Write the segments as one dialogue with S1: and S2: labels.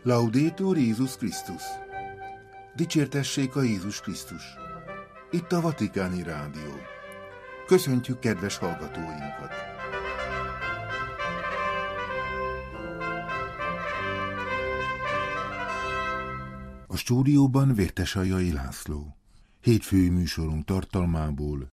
S1: Laudetur Jézus Krisztus! Dicsértessék a Jézus Krisztus! Itt a Vatikáni Rádió. Köszöntjük kedves hallgatóinkat! A stúdióban Vértesajai László. Hétfői műsorunk tartalmából: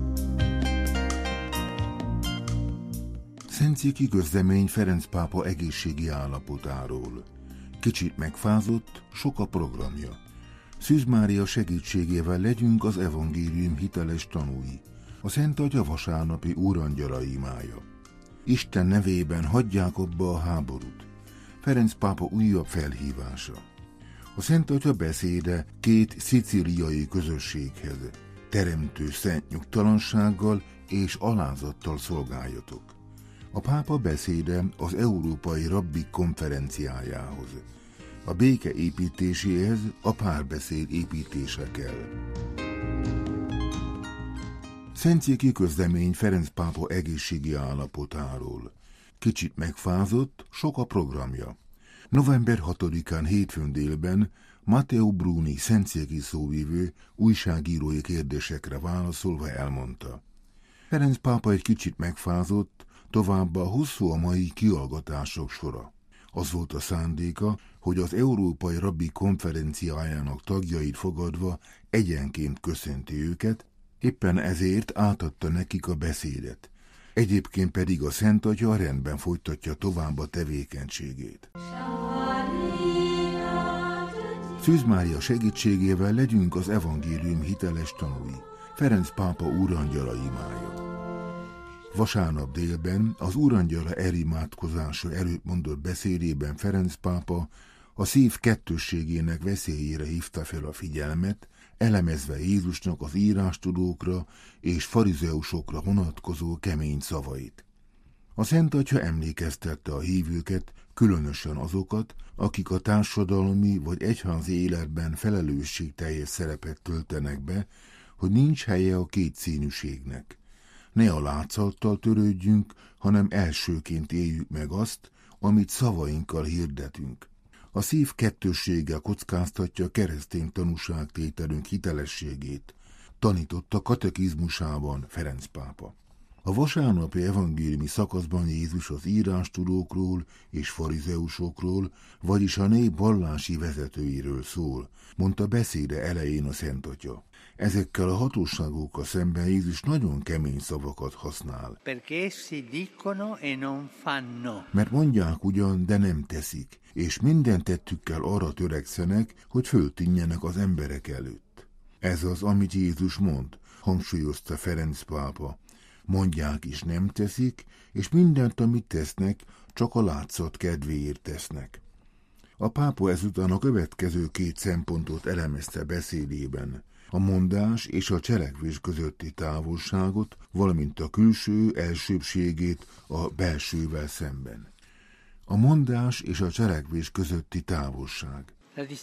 S1: Szentszéki közlemény Ferenc pápa egészségi állapotáról. Kicsit megfázott, sok a programja. Szűz Mária segítségével legyünk az evangélium hiteles tanúi. A Szent Atya vasárnapi úrangyala imája. Isten nevében hagyják abba a háborút. Ferenc pápa újabb felhívása. A Szent Atya beszéde két szicíliai közösséghez. Teremtő szent nyugtalansággal és alázattal szolgáljatok. A pápa beszéde az Európai Rabbik konferenciájához. A béke építéséhez a párbeszéd építése kell. Szentszéki közlemény Ferenc pápa egészségi állapotáról. Kicsit megfázott, sok a programja. November 6-án hétfőn délben Matteo Bruni szentszéki szóvivő újságírói kérdésekre válaszolva elmondta: Ferenc pápa egy kicsit megfázott, továbbá hosszú a mai kihallgatások sora. Az volt a szándéka, hogy az Európai Rabbi konferenciájának tagjait fogadva egyenként köszönti őket, éppen ezért átadta nekik a beszédet. Egyébként pedig a Szent Atya rendben folytatja tovább a tevékenységét. Szűz Mária segítségével legyünk az evangélium hiteles tanúi. Ferenc pápa úrangyala imája. Vasárnap délben az úrangyala elimádkozása előtt mondott beszédében Ferenc pápa a szív kettősségének veszélyére hívta fel a figyelmet, elemezve Jézusnak az írástudókra és farizeusokra vonatkozó kemény szavait. A Szent Atya emlékeztette a hívőket, különösen azokat, akik a társadalmi vagy egyházi életben felelősségteljes szerepet töltenek be, hogy nincs helye a kétszínűségnek. Ne a látszattal törődjünk, hanem elsőként éljük meg azt, amit szavainkkal hirdetünk. A szív kettősséggel kockáztatja keresztény tanúságtételünk hitelességét, tanította katekizmusában Ferenc pápa. A vasárnapi evangéliumi szakaszban Jézus az írástudókról és farizeusokról, vagyis a nép vallási vezetőiről szól, mondta beszéde elején a Szent Atya. Ezekkel a hatóságokkal szemben Jézus nagyon kemény szavakat használ. Mert mondják ugyan, de nem teszik, és minden tettükkel arra törekszenek, hogy föltinjenek az emberek előtt. Ez az, amit Jézus mond, hangsúlyozta Ferenc pápa. Mondják is nem teszik, és mindent, amit tesznek, csak a látszat kedvéért tesznek. A pápa ezután a következő két szempontot elemezte beszédében: a mondás és a cselekvés közötti távolságot, valamint a külső elsőbbségét a belsővel szemben. A mondás és a cselekvés közötti távolság.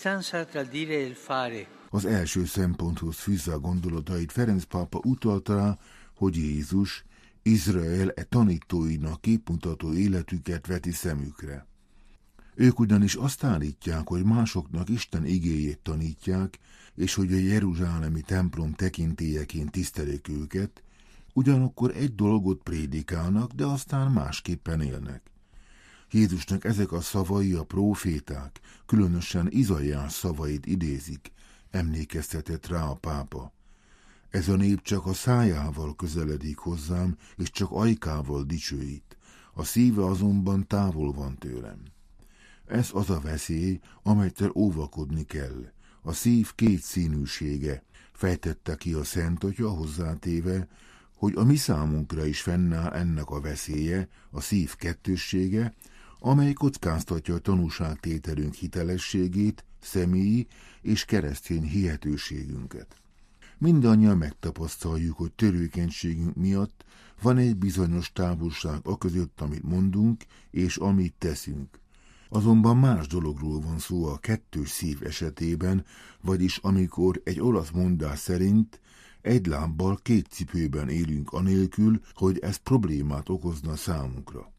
S1: Az első szemponthoz fűzve a gondolatait Ferenc pápa utalt rá, hogy Jézus Izrael tanítóinak képmutató életüket veti szemükre. Ők ugyanis azt állítják, hogy másoknak Isten igéjét tanítják, és hogy a jeruzsálemi templom tekintélyeként tisztelik őket, ugyanakkor egy dolgot prédikálnak, de aztán másképpen élnek. Jézusnak ezek a szavai a próféták, különösen Izaiás szavait idézik, emlékeztetett rá a pápa. Ez a nép csak a szájával közeledik hozzám, és csak ajkával dicsőít, a szíve azonban távol van tőlem. Ez az a veszély, amelytől óvakodni kell, a szív kétszínűsége, fejtette ki a Szent Atya hozzátéve, hogy a mi számunkra is fennáll ennek a veszélye, a szív kettőssége, amely kockáztatja a tanúságtételünk hitelességét, személyi és keresztény hihetőségünket. Mindannyian megtapasztaljuk, hogy törőkenységünk miatt van egy bizonyos távolság aközött, amit mondunk és amit teszünk. Azonban más dologról van szó a kettős szív esetében, vagyis amikor egy olasz mondás szerint egy lábbal két cipőben élünk anélkül, hogy ez problémát okozna számunkra.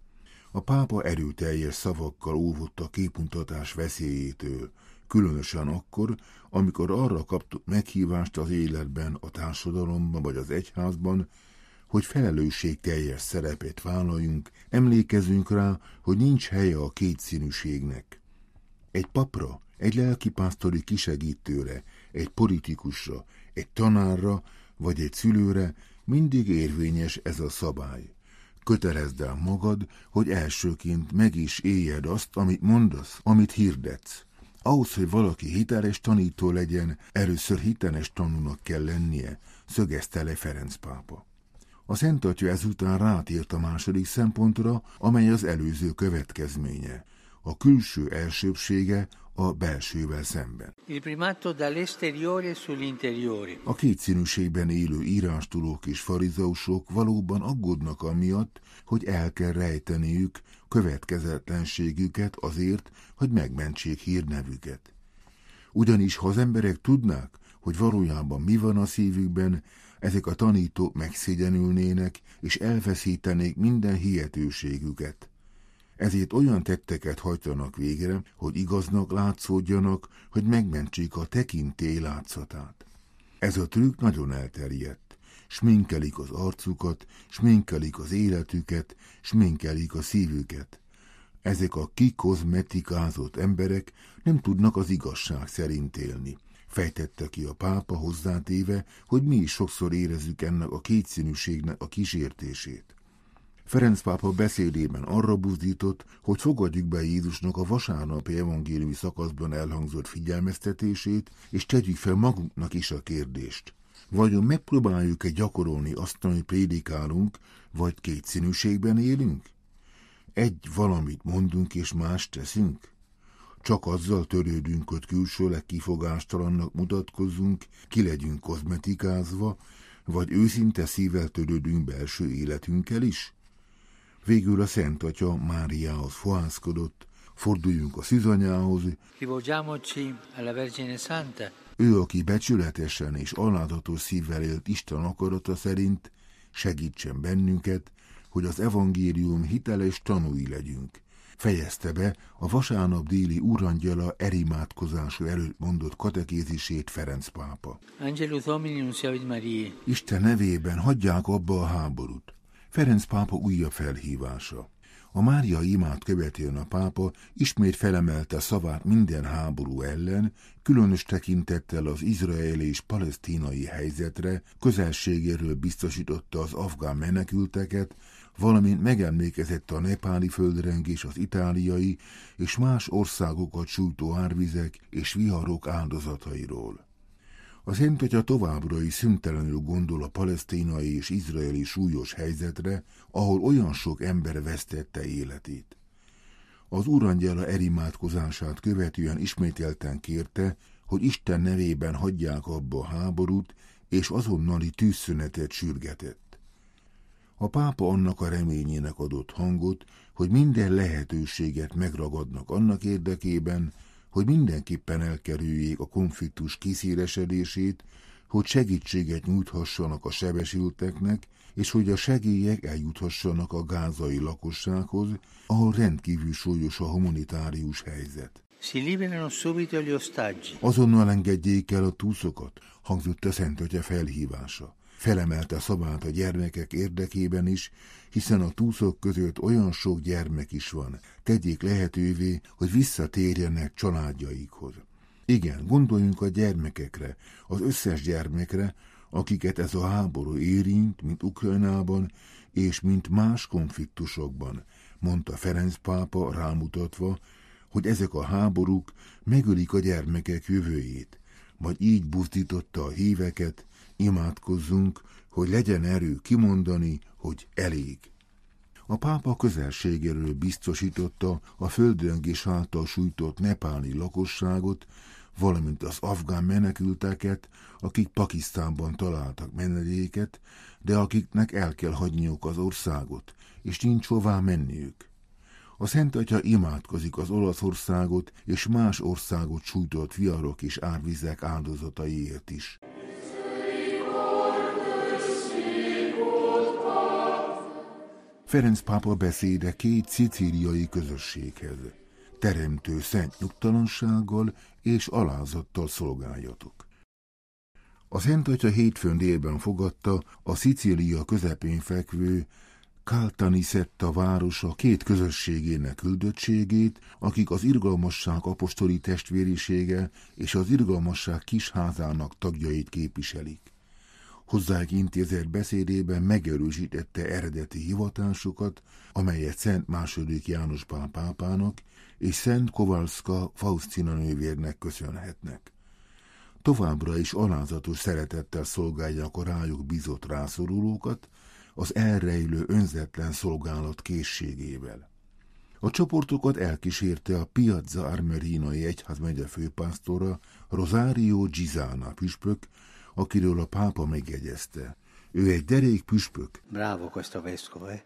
S1: A pápa erőteljes szavakkal óvott a képmutatás veszélyétől, különösen akkor, amikor arra kaptuk meghívást az életben, a társadalomban vagy az egyházban, hogy felelősségteljes szerepet vállaljunk, emlékezünk rá, hogy nincs helye a kétszínűségnek. Egy papra, egy lelkipásztori kisegítőre, egy politikusra, egy tanárra vagy egy szülőre mindig érvényes ez a szabály. Kötelezd el magad, hogy elsőként meg is éljed azt, amit mondasz, amit hirdetsz. Ahhoz, hogy valaki hiteles tanító legyen, először hiteles tanúnak kell lennie, szögezte le Ferenc pápa. A Szent Atya ezután rátért a második szempontra, amely az előző következménye. A külső elsőbbsége a belsővel szemben. A kétszínűségben élő írástudók és farizeusok valóban aggódnak amiatt, hogy el kell rejteniük következetlenségüket azért, hogy megmentsék hírnevüket. Ugyanis ha az emberek tudnák, hogy valójában mi van a szívükben, ezek a tanítók megszégyenülnének és elveszítenék minden hihetőségüket. Ezért olyan tetteket hajtanak végre, hogy igaznak látszódjanak, hogy megmentsék a tekintély látszatát. Ez a trükk nagyon elterjedt. Sminkelik az arcukat, sminkelik az életüket, sminkelik a szívüket. Ezek a kikozmetikázott emberek nem tudnak az igazság szerint élni. Fejtette ki a pápa hozzátéve, hogy mi is sokszor érezzük ennek a kétszínűségnek a kísértését. Ferenc pápa beszédében arra buzdított, hogy fogadjuk be Jézusnak a vasárnapi evangéliumi szakaszban elhangzott figyelmeztetését, és tegyük fel magunknak is a kérdést. Vajon megpróbáljuk-e gyakorolni azt, amit prédikálunk, vagy kétszínűségben élünk? Egy valamit mondunk és más teszünk? Csak azzal törődünk, hogy külsőleg kifogástalannak mutatkozzunk, ki legyünk kozmetikázva, vagy őszinte szívvel törődünk belső életünkkel is? Végül a Szent Atya Máriához fohászkodott, forduljunk a szűzanyához. Ő, aki becsületesen és alázatos szívvel élt Isten akarata szerint, segítsen bennünket, hogy az evangélium hiteles tanúi legyünk. Fejezte be a vasárnap déli úrangyala erimádkozása előtt mondott katekézisét Ferenc pápa. Isten nevében hagyják abba a háborút. Ferenc pápa újabb felhívása. A máriai imát követően a pápa ismét felemelte szavát minden háború ellen, különös tekintettel az izraeli és palesztinai helyzetre, közelségéről biztosította az afgán menekülteket, valamint megemlékezett a nepáli földrengés, az itáliai és más országokat sújtó árvizek és viharok áldozatairól. A Szent Atya továbbra is szüntelenül gondol a palesztinai és izraeli súlyos helyzetre, ahol olyan sok ember vesztette életét. Az úrangyala erimádkozását követően ismételten kérte, hogy Isten nevében hagyják abba a háborút, és azonnali tűzszünetet sürgetett. A pápa annak a reményének adott hangot, hogy minden lehetőséget megragadnak annak érdekében, hogy mindenképpen elkerüljék a konfliktus kiszélesedését, hogy segítséget nyújthassanak a sebesülteknek, és hogy a segélyek eljuthassanak a gázai lakossághoz, ahol rendkívül súlyos a humanitárius helyzet. Azonnal engedjék el a túszokat, hangzott a Szent Atya felhívása. Felemelte szavát a gyermekek érdekében is, hiszen a túszok között olyan sok gyermek is van. Tegyék lehetővé, hogy visszatérjenek családjaikhoz. Igen, gondoljunk a gyermekekre, az összes gyermekre, akiket ez a háború érint, mint Ukrajnában, és mint más konfliktusokban, mondta Ferenc pápa rámutatva, hogy ezek a háborúk megölik a gyermekek jövőjét, majd így buzdította a híveket, imádkozzunk, hogy legyen erő kimondani, hogy elég. A pápa közelségéről biztosította a földrengés által sújtott nepáli lakosságot, valamint az afgán menekülteket, akik Pakisztánban találtak menedéket, de akiknek el kell hagyniuk az országot, és nincs hová menniük. A Szent Atya imádkozik az Olaszországot és más országot sújtott viharok és árvizek áldozataiért is. Ferenc pápa beszéde két szicíliai közösséghez: teremtő szent nyugtalansággal és alázattal szolgáljatok. A Szent Atya hétfőn délben fogadta a Szicília közepén fekvő Caltanissetta városa két közösségének küldöttségét, akik az irgalmasság apostoli testvérisége és az irgalmasság kisházának tagjait képviselik. Hozzájuk intézett beszédében megerősítette eredeti hivatásukat, amelyet Szent II. János Pál pápának és Szent Kowalska Faustina nővérnek köszönhetnek. Továbbra is alázatos szeretettel szolgálják a rájuk bízott rászorulókat, az elrejlő önzetlen szolgálat készségével. A csoportokat elkísérte a Piazza Armerinai egyházmegye főpásztora, Rosario Gisana püspök, akiről a pápa megjegyezte: ő egy derék püspök,
S2: bravo questo vescovo, bravo,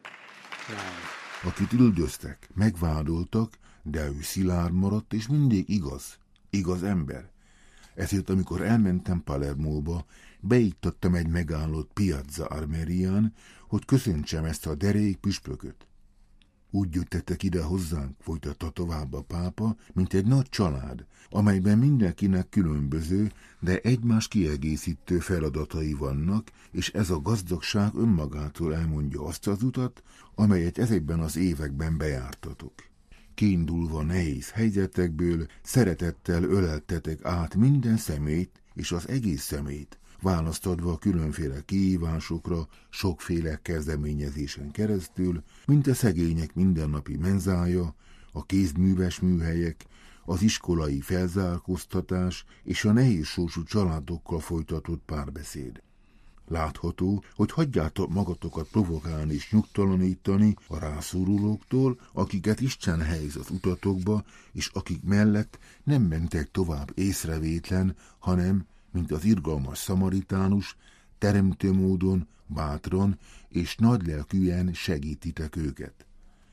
S1: akit üldöztek, megvádoltak, de ő szilárd maradt, és mindig igaz ember. Ezért, amikor elmentem Palermóba, beiktattam egy megállott Piazza Armerián, hogy köszöntsem ezt a derék püspököt. Úgy jöttetek ide hozzánk, folytatta tovább a pápa, mint egy nagy család, amelyben mindenkinek különböző, de egymás kiegészítő feladatai vannak, és ez a gazdagság önmagától elmondja azt az utat, amelyet ezekben az években bejártatok. Kiindulva nehéz helyzetekből, szeretettel öleltetek át minden személyt és az egész személyt, választ adva a különféle kihívásokra, sokféle kezdeményezésen keresztül, mint a szegények mindennapi menzája, a kézműves műhelyek, az iskolai felzárkóztatás és a nehézsorsú családokkal folytatott párbeszéd. Látható, hogy hagyjátok magatokat provokálni és nyugtalanítani a rászorulóktól, akiket Isten helyez az utatokba, és akik mellett nem mentek tovább észrevétlen, hanem, mint az irgalmas szamaritánus, teremtő módon, bátran és nagylelkűen segítitek őket.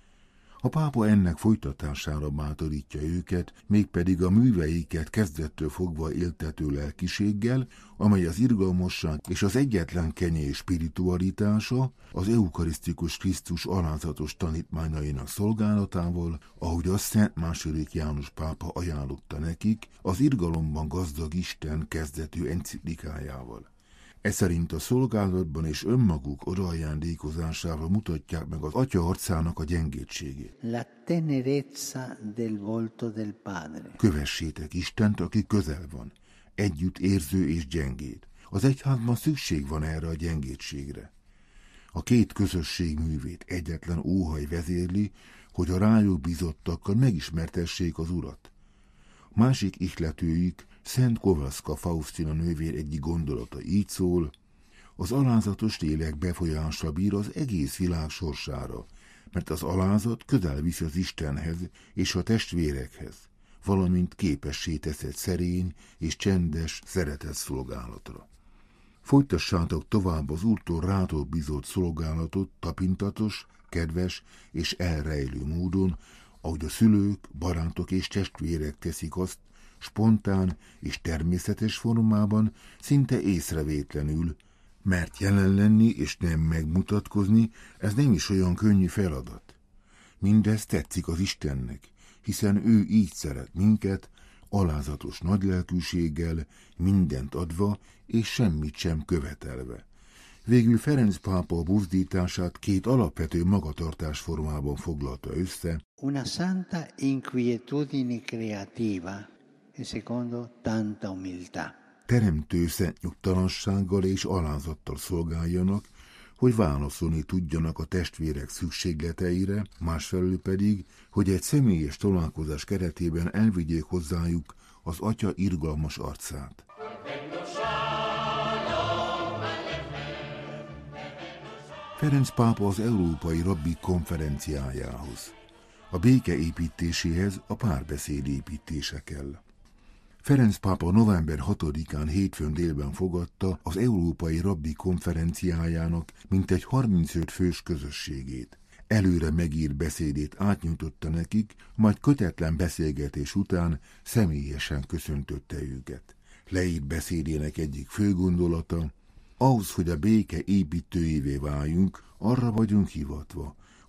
S1: A pápa ennek folytatására bátorítja őket, mégpedig a műveiket kezdettől fogva éltető lelkiséggel, amely az irgalmasság és az egyetlen kenyér spiritualitása, az eukarisztikus Krisztus alázatos tanítmányainak szolgálatával, ahogy azt Szent II. János pápa ajánlotta nekik, az irgalomban gazdag Isten kezdetű enciklikájával. Ez szerint a szolgálatban és önmaguk odaajándékozásával mutatják meg az Atya arcának a gyengétségét.
S2: La tenerezza del volto del Padre.
S1: Kövessétek Istent, aki közel van, együtt érző és gyengéd. Az egyházban szükség van erre a gyengétségre. A két közösség művét egyetlen óhaj vezérli, hogy a rájuk bízottakkal megismertessék az Urat. Másik ihletőjük, Szent Kowalska Faustina nővér egyik gondolata így szól: az alázatos lélek befolyással bír az egész világ sorsára, mert az alázat közel visz az Istenhez és a testvérekhez, valamint képessé tesz egy szerény és csendes szeretet szolgálatra. Folytassátok tovább az Úrtól rátok bízott szolgálatot tapintatos, kedves és elrejlő módon, ahogy a szülők, barátok és testvérek teszik azt, spontán és természetes formában, szinte észrevétlenül, mert jelen lenni és nem megmutatkozni, ez nem is olyan könnyű feladat. Mindez tetszik az Istennek, hiszen ő így szeret minket, alázatos nagylelkűséggel, mindent adva és semmit sem követelve. Végül Ferenc pápa a buzdítását két alapvető magatartás formában foglalta össze.
S2: Una santa inquietudine creativa e secondo tanta umiltà.
S1: Teremtő szent nyugtalansággal és alázattal szolgáljanak, hogy válaszolni tudjanak a testvérek szükségleteire, másfelől pedig, hogy egy személyes találkozás keretében elvigyék hozzájuk az Atya irgalmas arcát. Ferenc pápa az Európai Rabbik konferenciájához. A béke építéséhez a párbeszéd építése kell. Ferenc pápa november 6-án hétfőn délben fogadta az Európai Rabbik konferenciájának mintegy 35 fős közösségét. Előre megírt beszédét átnyújtotta nekik, majd kötetlen beszélgetés után személyesen köszöntötte őket. Leírt beszédének egyik fő gondolata: ahhoz, hogy a béke építőjévé váljunk, arra vagyunk hivatva,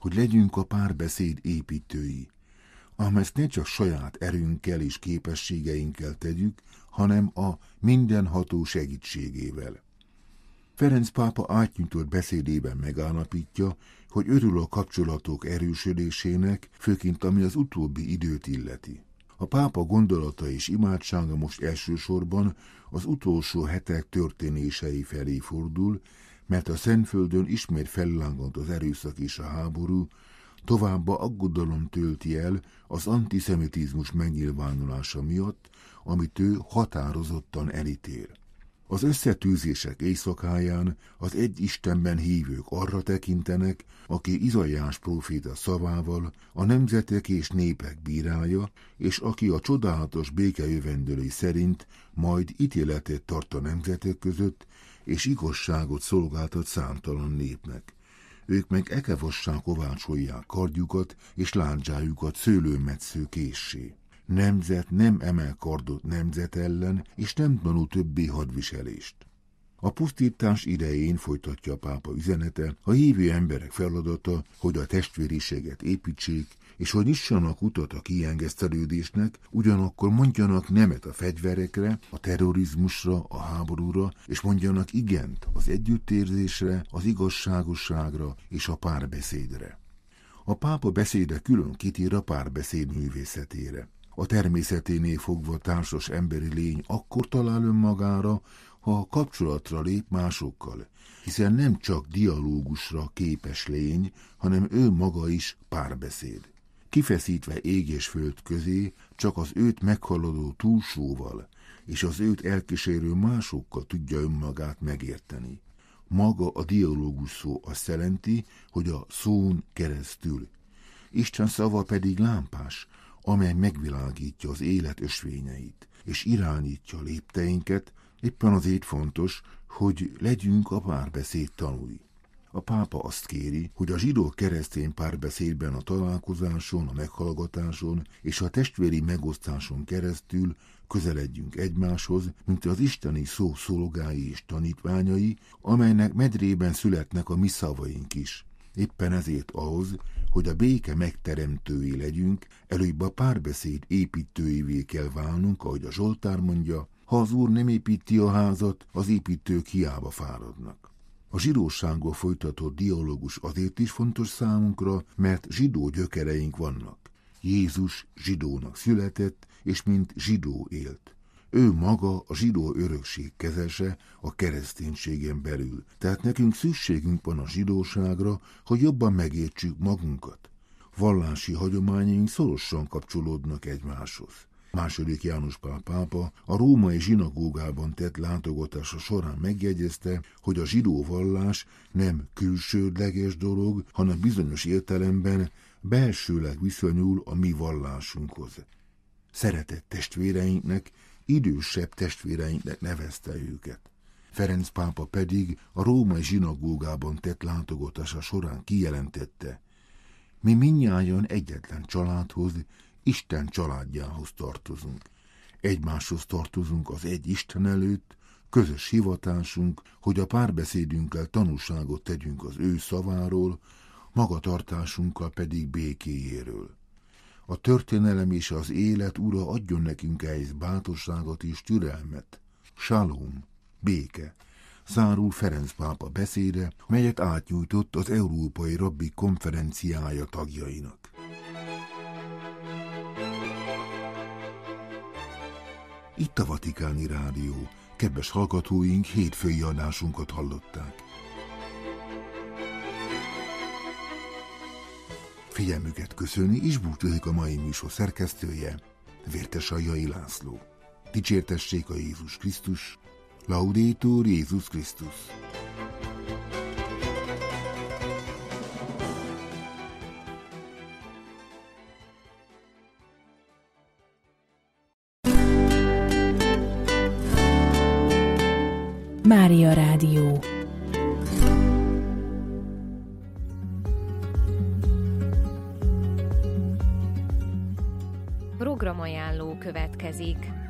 S1: hogy legyünk a párbeszéd építői, ám ezt ne csak saját erőnkkel és képességeinkkel tegyük, hanem a mindenható segítségével. Ferenc pápa átnyújtott beszédében megállapítja, hogy örül a kapcsolatok erősödésének, főként ami az utóbbi időt illeti. A pápa gondolata és imádsága most elsősorban az utolsó hetek történései felé fordul, mert a Szentföldön ismét fellángott az erőszak és a háború, továbbá aggodalom tölti el az antiszemitizmus megnyilvánulása miatt, amit ő határozottan elítél. Az összetűzések éjszakáján az egy Istenben hívők arra tekintenek, aki Izaiás próféta szavával a nemzetek és népek bírálja, és aki a csodálatos békejövendőlés szerint majd ítéletet tart a nemzetek között, és igazságot szolgáltat számtalan népnek. Ők meg ekevassá kovácsolják kardjukat és lándzsájukat szőlőmetsző késsé. Nemzet nem emel kardot nemzet ellen, és nem tanul többé hadviselést. A pusztítás idején, folytatja a pápa üzenete, a hívő emberek feladata, hogy a testvériséget építsék, és hogy nyissanak utat a kiengesztelődésnek, ugyanakkor mondjanak nemet a fegyverekre, a terrorizmusra, a háborúra, és mondjanak igent az együttérzésre, az igazságosságra és a párbeszédre. A pápa beszéde külön kitér a párbeszéd művészetére. A természeténél fogva társas emberi lény akkor talál önmagára, ha a kapcsolatra lép másokkal, hiszen nem csak dialógusra képes lény, hanem ő maga is párbeszéd. Kifeszítve ég és föld közé, csak az őt meghaladó túlsóval és az őt elkísérő másokkal tudja önmagát megérteni. Maga a dialógus szó azt jelenti, hogy a szón keresztül. Isten szava pedig lámpás, amely megvilágítja az élet ösvényeit, és irányítja a lépteinket, éppen azért fontos, hogy legyünk a párbeszéd tanúi. A pápa azt kéri, hogy a zsidó-keresztény párbeszédben a találkozáson, a meghallgatáson és a testvéri megosztáson keresztül közeledjünk egymáshoz, mint az isteni szó szolgái és tanítványai, amelynek medrében születnek a mi szavaink is. Éppen ezért ahhoz, hogy a béke megteremtői legyünk, előbb a párbeszéd építőivé kell válnunk, ahogy a Zsoltár mondja, ha az Úr nem építi a házat, az építők hiába fáradnak. A zsidósággal folytatott dialógus azért is fontos számunkra, mert zsidó gyökereink vannak. Jézus zsidónak született, és mint zsidó élt. Ő maga a zsidó örökség kezese a kereszténységen belül. Tehát nekünk szükségünk van a zsidóságra, hogy jobban megértsük magunkat. Vallási hagyományaink szorosan kapcsolódnak egymáshoz. II. János Pál pápa a római zsinagógában tett látogatása során megjegyezte, hogy a zsidó vallás nem külsődleges dolog, hanem bizonyos értelemben belsőleg viszonyul a mi vallásunkhoz. Szeretett testvéreinknek, idősebb testvéreinknek nevezte őket. Ferenc pápa pedig a római zsinagógában tett látogatása során kijelentette: mi mindnyájan egyetlen családhoz, Isten családjához tartozunk. Egymáshoz tartozunk az egy Isten előtt, közös hivatásunk, hogy a párbeszédünkkel tanúságot tegyünk az ő szaváról, magatartásunkkal pedig békéjéről. A történelem és az élet ura adjon nekünk ehhez bátorságot és türelmet. Shalom, béke, zárul Ferenc pápa beszéde, melyet átnyújtott az Európai Rabbi Konferenciája tagjainak. Itt a Vatikáni Rádió. Kedves hallgatóink, hétfői adásunkat hallották. Figyelmüket köszöni és búcsúzik a mai műsor szerkesztője, Vértesajjai László. Dicsértessék a Jézus Krisztus, Laudetur Jézus Krisztus.
S3: Mária Rádió. Programajánló következik.